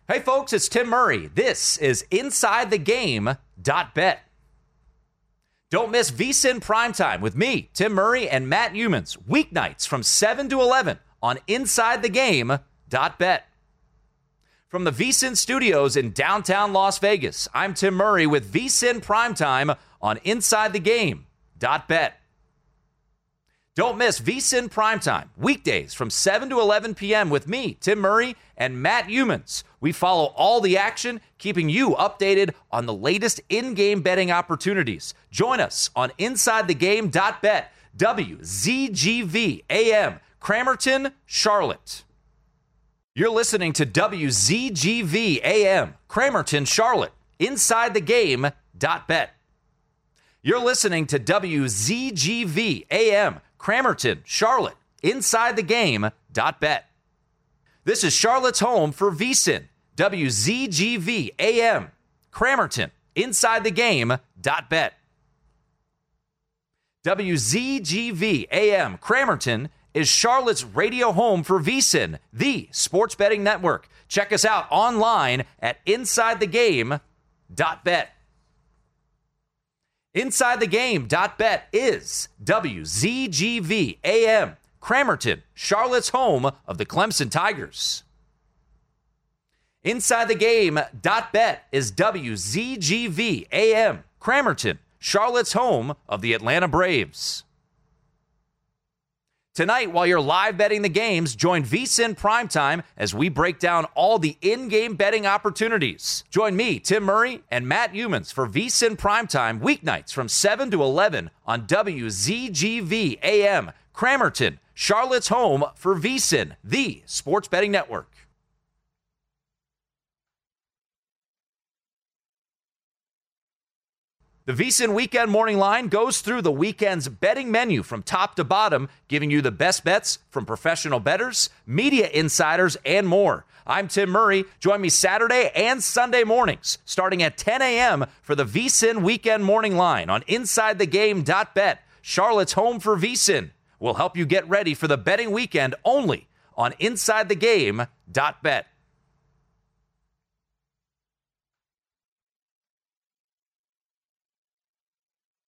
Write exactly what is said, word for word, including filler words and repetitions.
Hey folks, it's Tim Murray. This is Inside the Game dot bet. Don't miss VSiN Primetime with me, Tim Murray, and Matt Youmans, weeknights from seven to eleven on Inside the Game dot bet. From the VSiN studios in downtown Las Vegas, I'm Tim Murray with VSiN Primetime on Inside the Game dot bet. Don't miss VSiN Primetime, weekdays from seven to eleven p.m. with me, Tim Murray, and Matt Youmans. We follow all the action, keeping you updated on the latest in-game betting opportunities. Join us on Inside the Game dot bet, W Z G V A M, Cramerton, Charlotte. You're listening to W Z G V A M, Cramerton, Charlotte, Inside the Game dot bet. You're listening to W Z G V A M, Cramerton, Charlotte, Inside the Game dot bet. This is Charlotte's home for VSiN, W Z G V A M, Cramerton, Inside the Game dot bet. W Z G V A M, Cramerton is Charlotte's radio home for VSiN, the sports betting network. Check us out online at Inside the Game dot bet. Inside the Game dot bet is W Z G V A M, Cramerton, Charlotte's home of the Clemson Tigers. Inside the Game dot bet is W Z G V A M, Cramerton, Charlotte's home of the Atlanta Braves. Tonight, while you're live betting the games, join VSiN Primetime as we break down all the in-game betting opportunities. Join me, Tim Murray, and Matt Youmans for VSiN Primetime weeknights from seven to eleven on W Z G V A M, Cramerton, Charlotte's home for VSiN, the sports betting network. The VSiN Weekend Morning Line goes through the weekend's betting menu from top to bottom, giving you the best bets from professional bettors, media insiders, and more. I'm Tim Murray. Join me Saturday and Sunday mornings, starting at ten a.m. for the VSiN Weekend Morning Line on Inside the Game dot bet. Charlotte's home for VSiN. We'll help you get ready for the betting weekend only on Inside the Game dot bet.